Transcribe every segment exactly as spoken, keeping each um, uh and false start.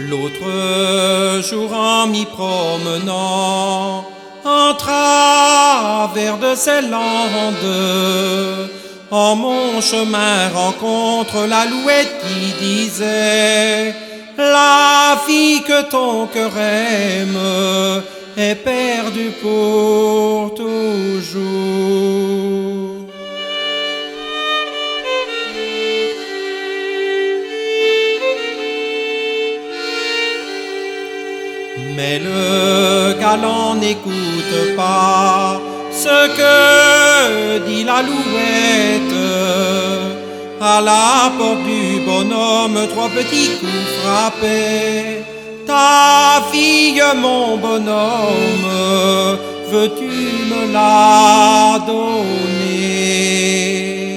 L'autre jour en m'y promenant, en travers de ces landes, en mon chemin rencontre l'alouette qui disait: la fille que ton cœur aime est perdue pour toujours. Mais le galant n'écoute pas ce que dit l'alouette. À la porte du bonhomme, trois petits coups frappaient. Ta fille, mon bonhomme, veux-tu me la donner?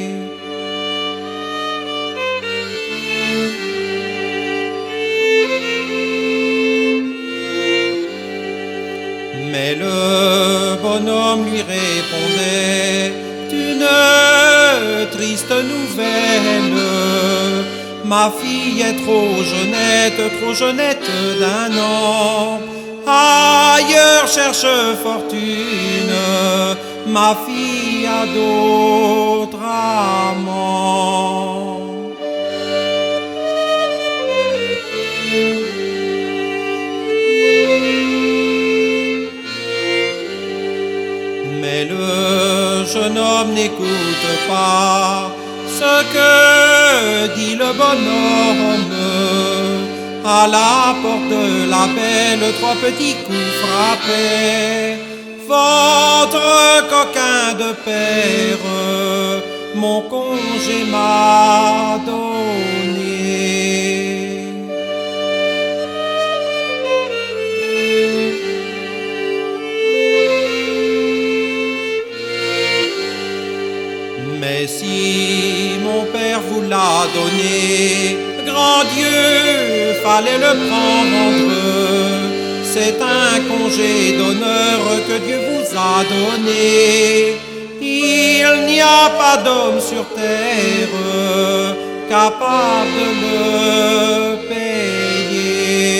Mais le bonhomme lui répondait d'une triste nouvelle: ma fille est trop jeunette, trop jeunette d'un an. Ailleurs cherche fortune, ma fille a d'autres amants. Mais le jeune homme n'écoute pas ce que dit le bonhomme. À la porte de la belle, trois petits coups frappaient. Votre coquin de père, mon congé m'a donné. Mais si mon père vous l'a donné, grand Dieu, fallait le prendre. C'est un congé d'honneur que Dieu vous a donné. Il n'y a pas d'homme sur terre capable de le payer.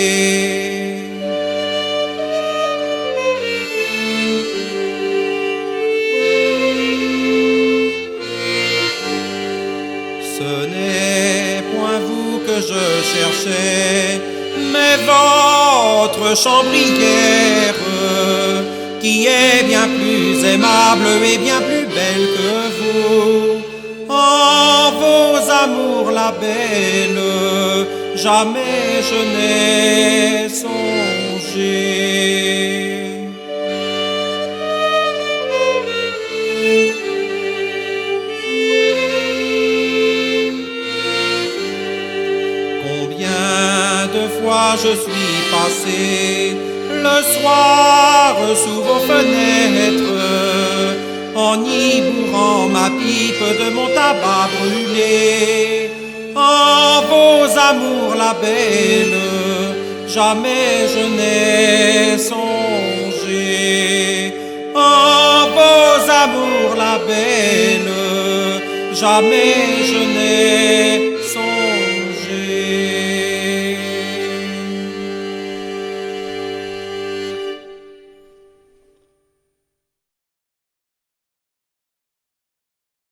Ce n'est point vous que je cherchais, mais votre chambrière, qui est bien plus aimable et bien plus belle que vous. En vos amours, la belle, jamais je n'ai songé. De fois je suis passé le soir sous vos fenêtres, en y bourrant ma pipe de mon tabac brûlé. En vos amours, la belle, jamais je n'ai songé. En vos amours, la belle, jamais je n'ai